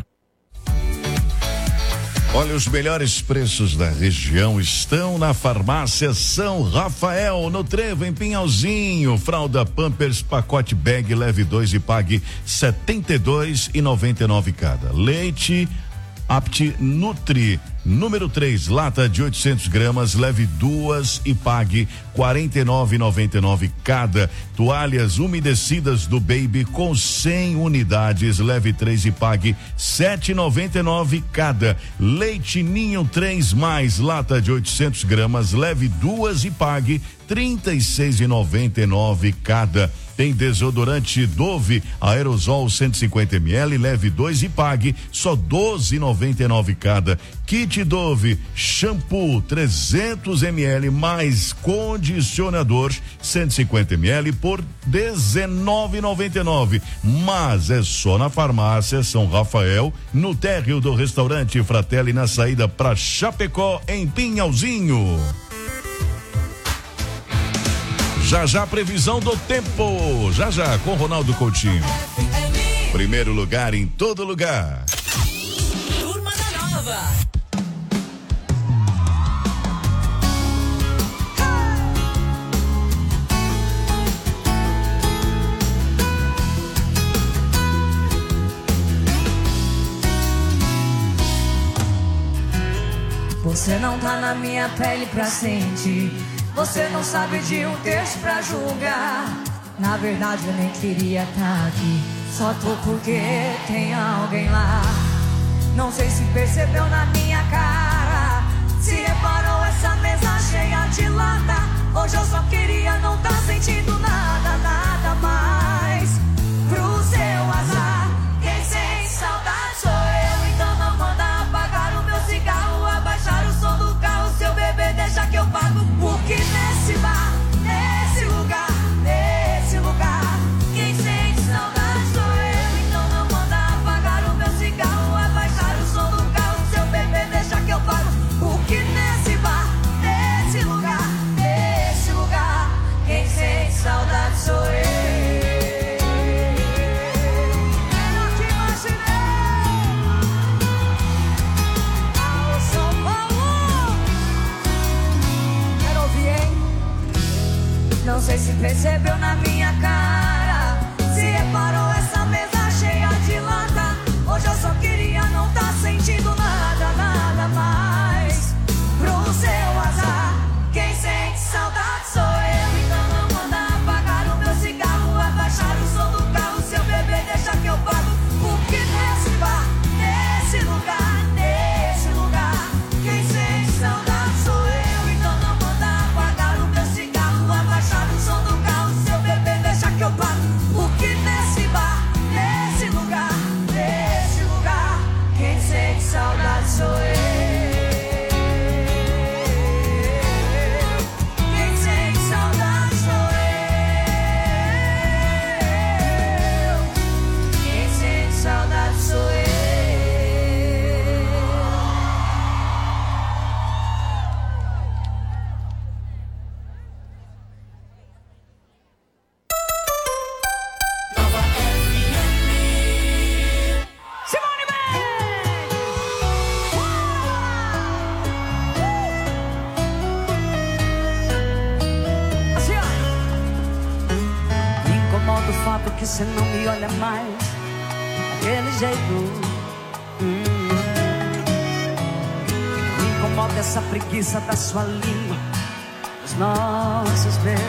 Olha, os melhores preços da região estão na Farmácia São Rafael, no Trevo, em Pinhalzinho. Fralda Pampers, pacote bag, leve dois e pague setenta e dois e noventa e nove cada. Leite Apt Nutri, número três, lata de oitocentos gramas, leve duas e pague quarenta e nove e noventa e nove cada. Toalhas umedecidas do Baby com cem unidades, leve três e pague sete e noventa e nove cada. Leite Ninho três mais, lata de oitocentos gramas, leve duas e pague trinta e seis e noventa e nove cada. Tem desodorante Dove Aerosol cento e cinquenta mililitros, leve dois e pague só doze e noventa e nove cada. Kit Dove shampoo trezentos mililitros mais condicionador cento e cinquenta mililitros por dezenove e noventa e nove. Mas é só na Farmácia São Rafael, no térreo do restaurante Fratelli, na saída para Chapecó, em Pinhalzinho. Já já previsão do tempo, já já com Ronaldo Coutinho. Primeiro lugar em todo lugar.
Turma da Nova.
Você não tá na minha pele pra sentir. Você não sabe de um texto pra julgar. Na verdade eu nem queria estar aqui, só tô porque tem alguém lá. Não sei se percebeu na minha cara, se reparou essa mesa cheia de lata. Hoje eu só queria não tá sentindo nada, nada mais. Pro seu azar, quem sente saudade sou eu. Então não manda apagar o meu cigarro, abaixar o som do carro. Seu bebê deixa que eu pago. Porque nesse bar, nesse lugar, nesse lugar, quem sente saudade sou eu. Então não manda apagar o meu cigarro, abaixar o som do carro. Seu bebê deixa que eu pago. Porque nesse bar, nesse lugar, nesse lugar, quem sente saudade sou eu. Não sei se percebeu na minha cara, se reparou essa mesa cheia de lata. Hoje eu só queria não tá sentindo nada, nada mais. Pro seu azar, quem sente saudade sou eu. Então não manda apagar o meu cigarro, abaixar o som do carro. Seu bebê deixa que eu pago. Porque nesse bar, nesse lugar, nesse lugar, quem sente saudade sou eu. Então não manda apagar o meu cigarro, abaixar o som do carro. Seu bebê deixa que eu pago. que você não me olha mais daquele jeito. Hum. Me incomoda essa preguiça da sua língua, os nossos beijos.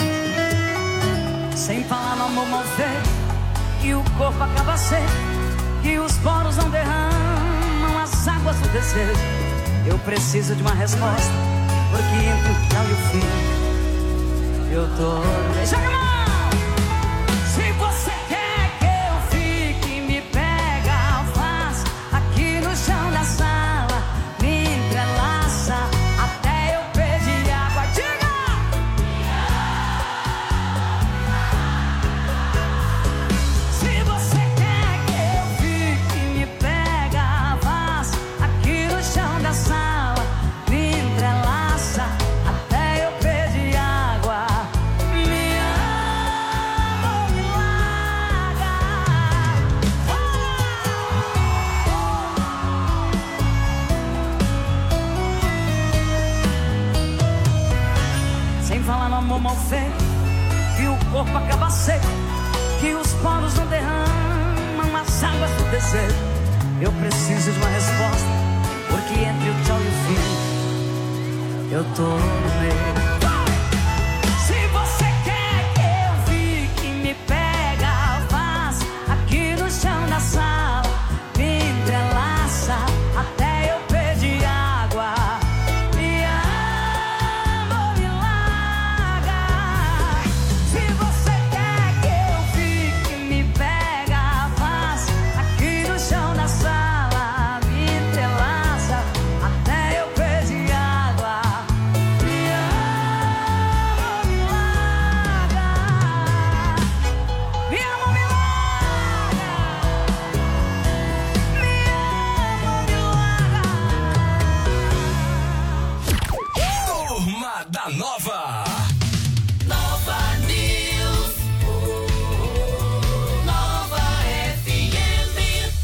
Sem falar no amor mal feito, que o corpo acaba seco, que os poros não derramam as águas do desejo. Eu preciso de uma resposta, porque entre o tchau e o fim eu tô. Joga a mão! Se você quer que eu fique, me pega, faz aqui no chão da sala, me entrelaça até eu pedir água. Diga! Se você quer que eu fique, me pega, faz aqui no chão da sala, me entrelaça até eu pedir água. Me ama ou me larga. Sem falar no amor mal feito, que o corpo acaba seco, que os poros não derramam as águas do desejo. Eu preciso de uma resposta, porque entre o tchau e o fim eu tô no meio. Se você quer que eu fique, me pega, faz aqui no chão da sala, me entrelaça até eu pedir água. Me ama ou me larga. Se você quer que eu fique, me pega, faz aqui no chão da sala, me entrelaça até eu pedir água. Me ama ou me larga. Me ama ou me larga. Me ama ou me larga.
Turma da Nova.
Nova News. Nova F M.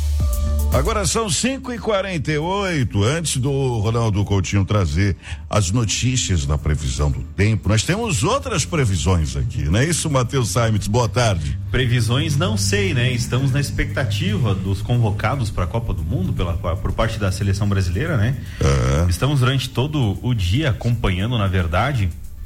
Agora são cinco e quarenta e oito. Antes do Ronaldo Coutinho trazer as notícias da previsão do tempo, nós temos outras previsões aqui, não é isso, Matheus Simons? Boa tarde.
Previsões, não sei, né? Estamos na expectativa dos convocados para a Copa do Mundo pela, por parte da seleção brasileira, né?
É.
Estamos durante todo o dia acompanhando, na verdade.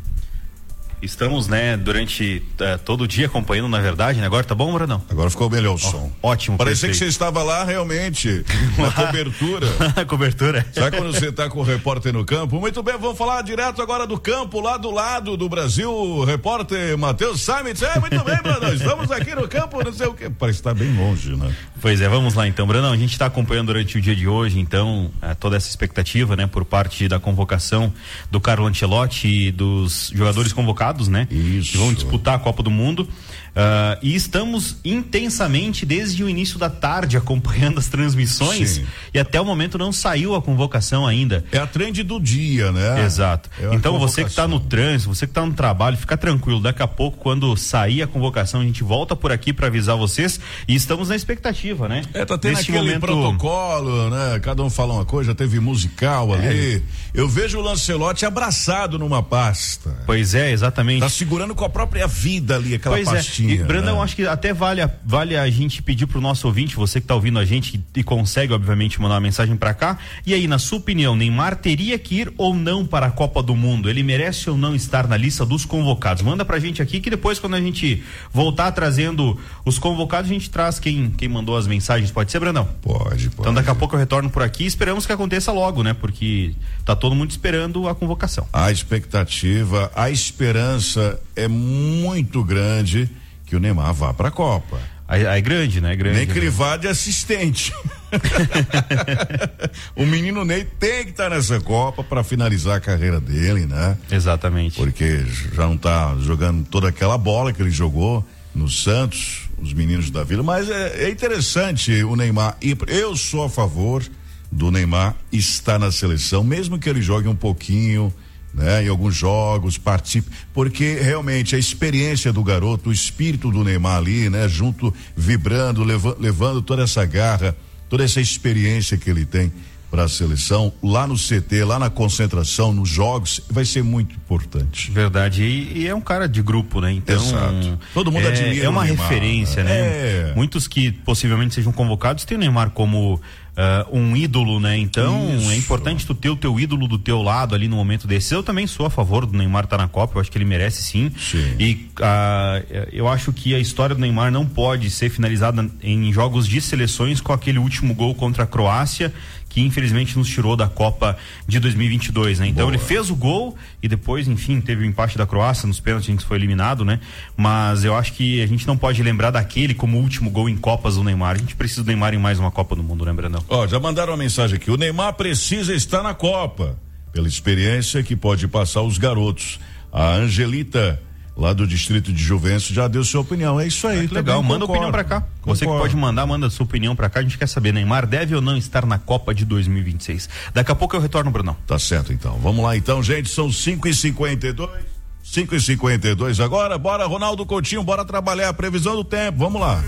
Estamos, né, durante eh, todo o dia acompanhando, na verdade, né? Agora tá bom, Brandão?
Agora ficou melhor o som.
Ótimo.
Parecia que
perfeito.
você estava lá realmente, na cobertura.
Cobertura.
Sabe quando você está com o repórter no campo? Muito bem, vamos falar direto agora do campo, lá do lado do Brasil, o repórter Matheus Simons. É, muito bem, Brandão, estamos aqui no campo, não sei o quê. Parece estar bem longe, né?
Pois é, vamos lá então, Brandão, a gente está acompanhando durante o dia de hoje, então, eh, toda essa expectativa, né, por parte da convocação do Carlo Ancelotti e dos jogadores convocados, né?
Isso.
Que vão disputar a Copa do Mundo. Uh, e estamos intensamente desde o início da tarde acompanhando as transmissões.
Sim.
E até o momento não saiu a convocação ainda.
É a trend do dia, né?
Exato.
É a
então você que está no
convocação.
trânsito, você que está no trabalho, fica tranquilo. Daqui a pouco, quando sair a convocação, a gente volta por aqui para avisar vocês. E estamos na expectativa, né?
É, tá tendo
Neste
aquele
momento...
protocolo, né? Cada um fala uma coisa, teve musical
É.
ali. Eu vejo o Lancelotti abraçado numa pasta.
Pois é, exatamente.
Tá segurando com a própria vida ali, aquela
Pois
pastinha.
é. E, Brandão,
né?
acho que até vale a, vale a gente pedir pro nosso ouvinte, você que tá ouvindo a gente e, e consegue, obviamente, mandar uma mensagem pra cá. E aí, na sua opinião, Neymar teria que ir ou não para a Copa do Mundo? Ele merece ou não estar na lista dos convocados? Manda pra gente aqui que depois, quando a gente voltar trazendo os convocados, a gente traz quem, quem mandou as mensagens. Pode ser, Brandão?
Pode, pode.
Então daqui a pouco eu retorno por aqui e esperamos que aconteça logo, né? Porque tá todo mundo esperando a convocação.
A expectativa, a esperança é muito grande que o Neymar vá para a Copa.
Aí é grande, né? É grande.
Nem que ele
né?
vá de assistente. O menino Ney tem que estar tá nessa Copa para finalizar a carreira dele, né?
Exatamente.
Porque já não tá jogando toda aquela bola que ele jogou no Santos, os meninos da Vila, mas é, é interessante o Neymar ir. Eu sou a favor do Neymar estar na seleção, mesmo que ele jogue um pouquinho, né? Em alguns jogos, participe, porque realmente a experiência do garoto, o espírito do Neymar ali, né? Junto, vibrando, leva, levando toda essa garra, toda essa experiência que ele tem para a seleção, lá no C T, lá na concentração, nos jogos, vai ser muito importante.
Verdade, e, e é um cara de grupo, né? Então,
exato. Todo mundo
é,
admira
é uma
o Neymar,
referência, né?
É.
Muitos que possivelmente sejam convocados têm o Neymar como Uh, um ídolo, né? Então
Isso.
é importante tu ter o teu ídolo do teu lado ali no momento desse. Eu também sou a favor do Neymar estar tá na Copa, eu acho que ele merece sim.
sim.
E uh, eu acho que a história do Neymar não pode ser finalizada em jogos de seleções com aquele último gol contra a Croácia, que infelizmente nos tirou da Copa de dois mil e vinte e dois, né? Então Boa. Ele fez o gol e depois, enfim, teve o empate da Croácia, nos pênaltis a gente foi eliminado, né? Mas eu acho que a gente não pode lembrar daquele como último gol em Copas do Neymar. A gente precisa do Neymar em mais uma Copa do Mundo, né, Brandão?
Ó, já mandaram uma mensagem aqui, o Neymar precisa estar na Copa, pela experiência que pode passar os garotos. A Angelita, lá do distrito de Juventus, já deu sua opinião. É isso aí.
Ah, legal, manda opinião pra cá. Concordo. Você que pode mandar, manda sua opinião pra cá. A gente quer saber, Neymar deve ou não estar na Copa de dois mil e vinte e seis? Daqui a pouco eu retorno, Brunão.
Tá certo, então. Vamos lá, então, gente. São cinco e cinquenta e dois. cinco e cinquenta e dois agora. Bora, Ronaldo Coutinho, bora trabalhar. A previsão do tempo. Vamos lá.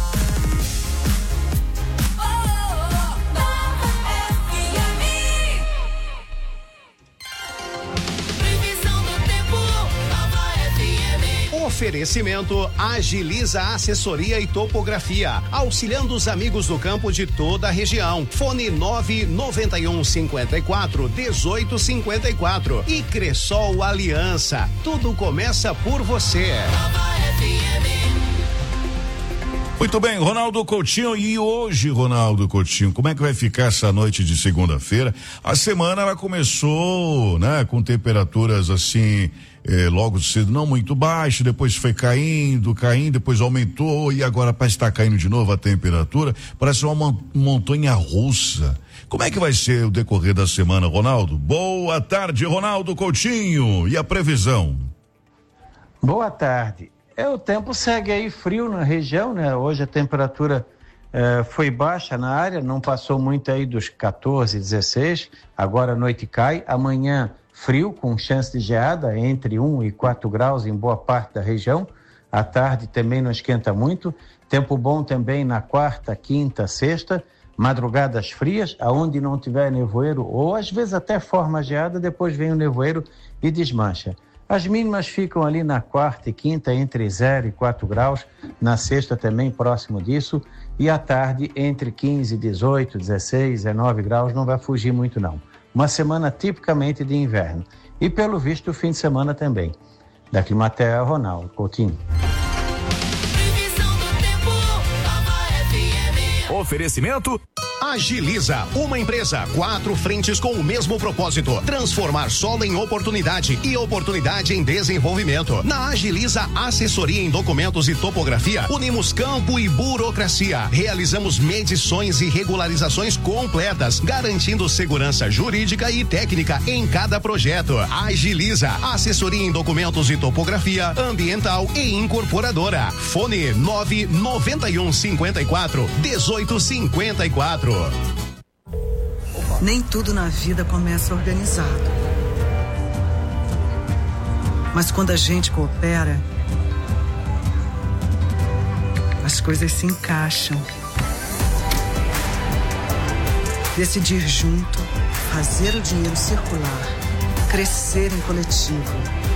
Oferecimento Agiliza Assessoria e Topografia, auxiliando os amigos do campo de toda a região. Fone nove nove um cinco quatro um oito cinco quatro e Cressol Aliança. Tudo começa por você.
Muito bem, Ronaldo Coutinho, e hoje, Ronaldo Coutinho, como é que vai ficar essa noite de segunda-feira? A semana ela começou, né, com temperaturas assim, eh, logo cedo não muito baixo, depois foi caindo, caindo, depois aumentou e agora parece estar caindo de novo a temperatura, parece uma montanha russa. Como é que vai ser o decorrer da semana, Ronaldo? Boa tarde, Ronaldo Coutinho, e a previsão?
Boa tarde. É, o tempo segue aí frio na região, né? Hoje a temperatura eh, foi baixa na área, não passou muito aí dos quatorze, dezesseis, agora a noite cai, amanhã frio com chance de geada entre um e quatro graus em boa parte da região, à tarde também não esquenta muito, tempo bom também na quarta, quinta, sexta, madrugadas frias, aonde não tiver nevoeiro ou às vezes até forma geada, depois vem o nevoeiro e desmancha. As mínimas ficam ali na quarta e quinta entre zero e quatro graus, na sexta também próximo disso, e à tarde entre quinze, dezoito, dezesseis, dezenove graus, não vai fugir muito não. Uma semana tipicamente de inverno. E pelo visto o fim de semana também. Da Climatea, Ronaldo Coutinho.
Oferecimento Agiliza, uma empresa, quatro frentes com o mesmo propósito, transformar solo em oportunidade e oportunidade em desenvolvimento. Na Agiliza Assessoria em Documentos e Topografia, unimos campo e burocracia, realizamos medições e regularizações completas, garantindo segurança jurídica e técnica em cada projeto. Agiliza, assessoria em documentos e topografia, ambiental e incorporadora. Fone nove nove um cinco quatro um oito cinco quatro.
Nem tudo na vida começa organizado. Mas quando a gente coopera, as coisas se encaixam. Decidir junto, fazer o dinheiro circular, crescer em coletivo.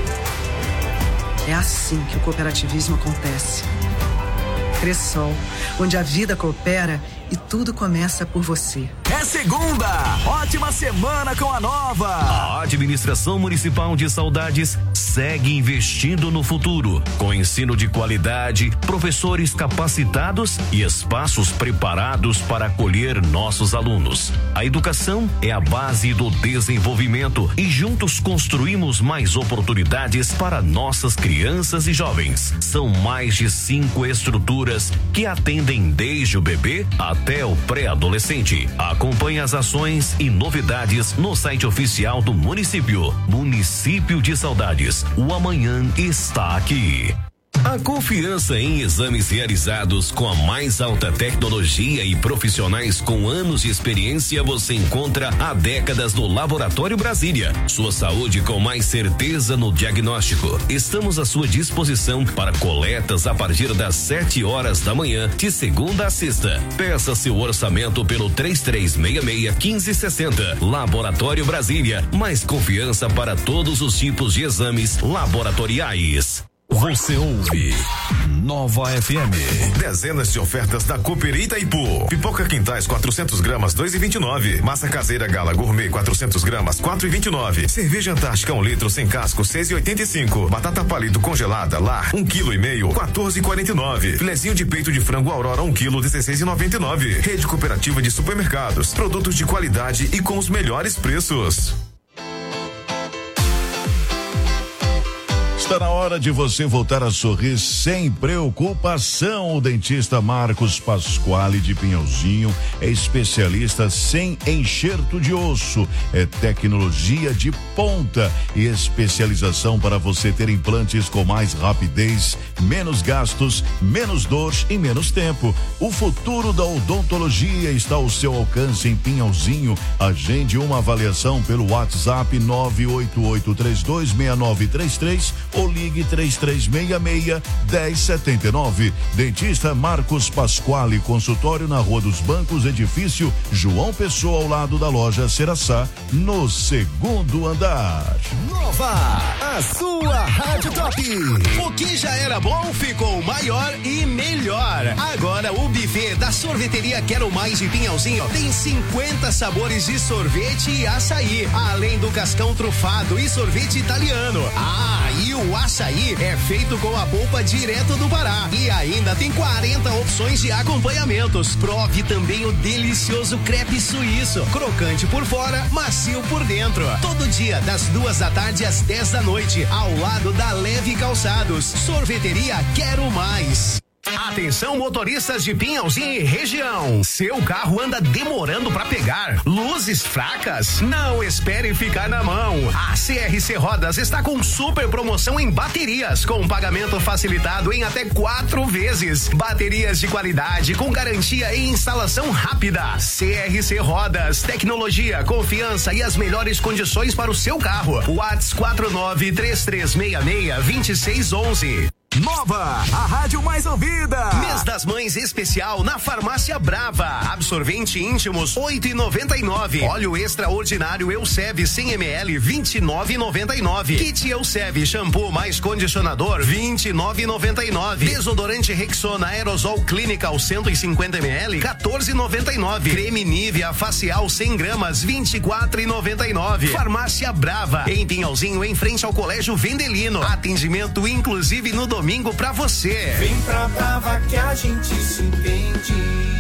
É assim que o cooperativismo acontece. Cressol, onde a vida coopera e tudo começa por você.
É segunda! Ótima semana com a Nova!
A Administração Municipal de Saudades segue investindo no futuro, com ensino de qualidade, professores capacitados e espaços preparados para acolher nossos alunos. A educação é a base do desenvolvimento e juntos construímos mais oportunidades para nossas crianças e jovens. São mais de cinco estruturas que atendem desde o bebê até o pré-adolescente. Acompanhe as ações e novidades no site oficial do município. Município de Saudades. O amanhã está aqui. A confiança em exames realizados com a mais alta tecnologia e profissionais com anos de experiência você encontra há décadas no Laboratório Brasília. Sua saúde com mais certeza no diagnóstico. Estamos à sua disposição para coletas a partir das sete horas da manhã, de segunda a sexta. Peça seu orçamento pelo três três seis seis, um cinco seis zero. Laboratório Brasília, mais confiança para todos os tipos de exames laboratoriais.
Você ouve Nova F M.
Dezenas de ofertas da Cooper Itaipu. Pipoca Quintais quatrocentos gramas, dois e vinte e nove. Massa caseira Gala Gourmet quatrocentos gramas, quatro e vinte e nove. Cerveja Antártica um litro sem casco, seis e oitenta e cinco. Batata palito congelada Lar um quilo e meio, quatorze e quarenta e nove. Filezinho de peito de frango Aurora um quilo, dezesseis e noventa e nove. Rede Cooperativa de Supermercados. Produtos de qualidade e com os melhores preços.
Está na hora de você voltar a sorrir sem preocupação. O dentista Marcos Pasquale de Pinhalzinho é especialista sem enxerto de osso. É tecnologia de ponta e especialização para você ter implantes com mais rapidez, menos gastos, menos dor e menos tempo. O futuro da odontologia está ao seu alcance em Pinhalzinho. Agende uma avaliação pelo WhatsApp nove oito oito três dois seis nove três três ou ligue três três seis seis, um zero sete nove. Dentista Marcos Pasquale, consultório na Rua dos Bancos, edifício João Pessoa, ao lado da loja Seraçá, no segundo andar.
Nova, a sua Rádio Top. O que já era bom ficou maior e melhor. Agora o buffet da sorveteria Quero Mais de Pinhalzinho tem cinquenta sabores de sorvete e açaí, além do cascão trufado e sorvete italiano. Ah, e o açaí é feito com a polpa direto do Pará. E ainda tem quarenta opções de acompanhamentos. Prove também o delicioso crepe suíço, crocante por fora, macio por dentro. Todo dia das duas da tarde às dez da noite, ao lado da Leve Calçados. Sorveteria Quero Mais. Atenção, motoristas de Pinhalzinho e região. Seu carro anda demorando para pegar. Luzes fracas? Não espere ficar na mão. A C R C Rodas está com super promoção em baterias, com pagamento facilitado em até quatro vezes. Baterias de qualidade com garantia e instalação rápida. C R C Rodas, tecnologia, confiança e as melhores condições para o seu carro. WhatsApp quatro nove três três seis seis, dois seis um um.
Nova, a rádio mais ouvida.
Mês das Mães especial na Farmácia Brava. Absorvente íntimos oito e noventa e nove. Óleo extraordinário Eucev cem mililitros vinte e nove e noventa e nove. Kit Eucev shampoo mais condicionador vinte e nove e noventa e nove. Desodorante Rexona aerosol Clinical cento e cinquenta mililitros quatorze e noventa e nove. Creme Nivea facial cem gramas vinte e quatro e noventa e nove. Farmácia Brava em Pinhalzinho, em frente ao Colégio Vendelino. Atendimento inclusive no domingo domingo pra você.
Vem pra Brava que a gente se entende.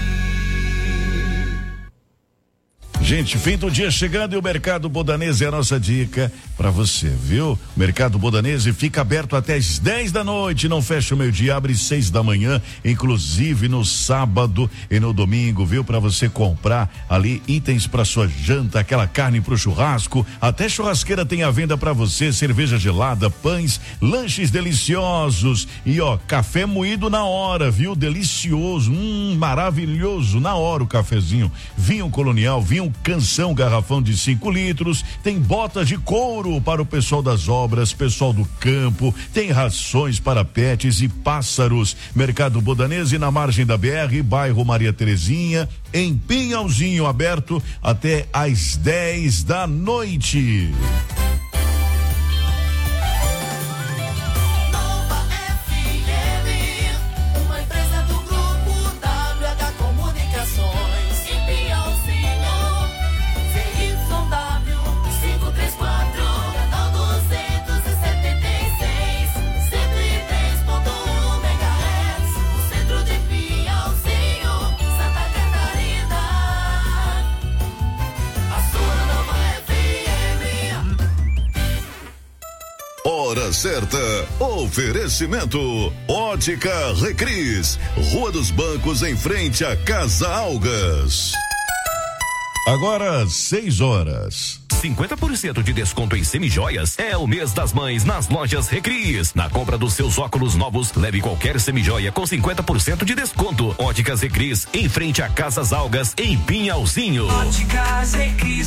Gente, fim do dia chegando e o Mercado Bodanese é a nossa dica para você, viu? O Mercado Bodanese fica aberto até às dez da noite, não fecha o meio-dia, abre seis da manhã, inclusive no sábado e no domingo, viu? Para você comprar ali itens para sua janta, aquela carne pro churrasco, até churrasqueira tem à venda para você, cerveja gelada, pães, lanches deliciosos e ó, café moído na hora, viu? Delicioso, hum, maravilhoso, na hora o cafezinho, vinho colonial, vinho Canção, garrafão de cinco litros, tem botas de couro para o pessoal das obras, pessoal do campo, tem rações para pets e pássaros. Mercado Bodanese na margem da B R, bairro Maria Terezinha, em Pinhalzinho, aberto até às dez da noite. Hora certa, oferecimento Ótica Recris, Rua dos Bancos em frente à Casa Algas. Agora seis horas.
cinquenta por cento de desconto em semijoias. É o mês das mães nas lojas Recris. Na compra dos seus óculos novos, leve qualquer semijoia com cinquenta por cento de desconto. Óticas Recris, em frente a Casas Algas, em Pinhalzinho.
Óticas Recris.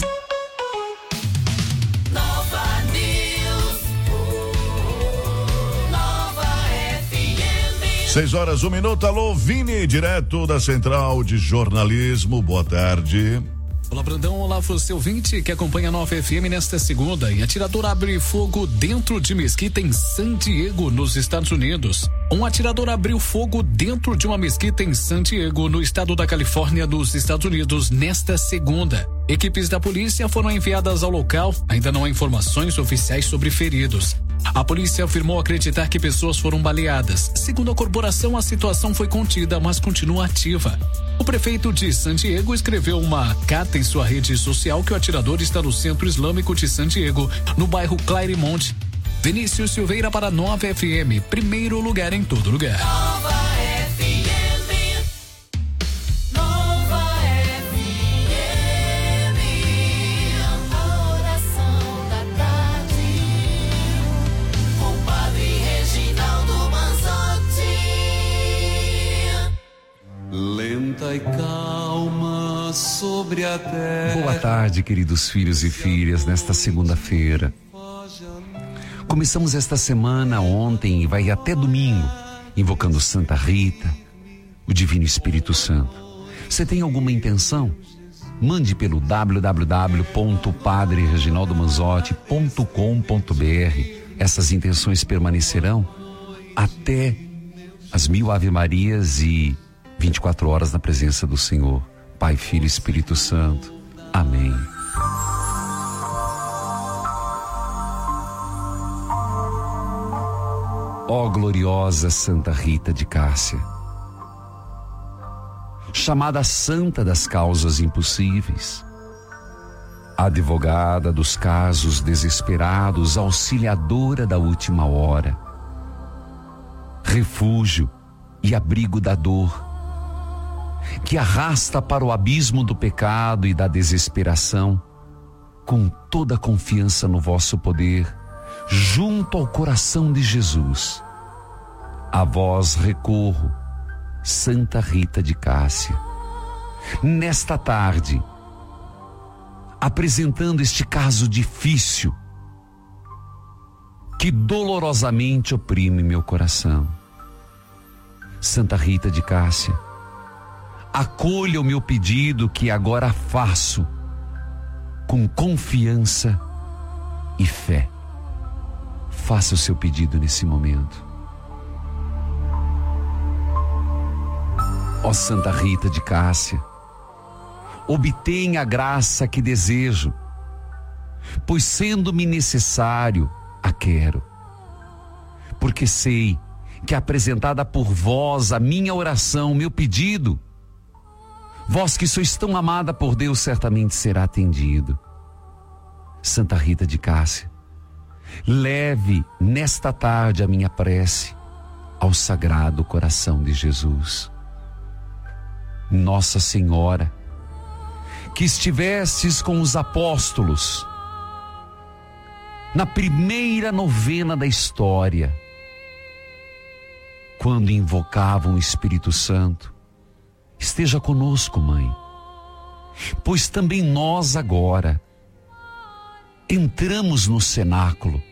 Seis horas, um minuto. Alô, Vini, direto da Central de Jornalismo. Boa tarde.
Olá, Brandão. Olá, você ouvinte que acompanha a Nova F M nesta segunda. E atirador abre fogo dentro de mesquita em San Diego, nos Estados Unidos. Um atirador abriu fogo dentro de uma mesquita em San Diego, no estado da Califórnia, dos Estados Unidos, nesta segunda. Equipes da polícia foram enviadas ao local. Ainda não há informações oficiais sobre feridos. A polícia afirmou acreditar que pessoas foram baleadas. Segundo a corporação, a situação foi contida, mas continua ativa. O prefeito de San Diego escreveu uma carta em sua rede social que o atirador está no Centro Islâmico de San Diego, no bairro Claremont. Vinícius Silveira para Nova F M, primeiro lugar em todo lugar.
Nova F M. Nova F M. A oração da tarde. Com o padre Reginaldo Manzotti.
Lenta e calma sobre a terra.
Boa tarde, queridos filhos e filhas, nesta segunda-feira. Começamos esta semana ontem e vai até domingo, invocando Santa Rita, o Divino Espírito Santo. Você tem alguma intenção? Mande pelo w w w ponto padre reginaldo manzotti ponto com ponto b r. Essas intenções permanecerão até as mil Ave Marias e vinte e quatro horas na presença do Senhor. Pai, Filho e Espírito Santo. Amém. Ó gloriosa Santa Rita de Cássia, chamada Santa das Causas Impossíveis, advogada dos casos desesperados, auxiliadora da última hora, refúgio e abrigo da dor, que arrasta para o abismo do pecado e da desesperação, com toda a confiança no vosso poder, junto ao coração de Jesus. A vós recorro, Santa Rita de Cássia, nesta tarde, apresentando este caso difícil que dolorosamente oprime meu coração. Santa Rita de Cássia, acolha o meu pedido que agora faço com confiança e fé. Faça o seu pedido nesse momento. Ó Santa Rita de Cássia, obtenha a graça que desejo, pois sendo-me necessário, a quero. Porque sei que apresentada por vós a minha oração, meu pedido, vós que sois tão amada por Deus, certamente será atendido. Santa Rita de Cássia, leve nesta tarde a minha prece ao Sagrado Coração de Jesus. Nossa Senhora, que estivestes com os apóstolos na primeira novena da história, quando invocavam o Espírito Santo, esteja conosco, Mãe, pois também nós agora entramos no cenáculo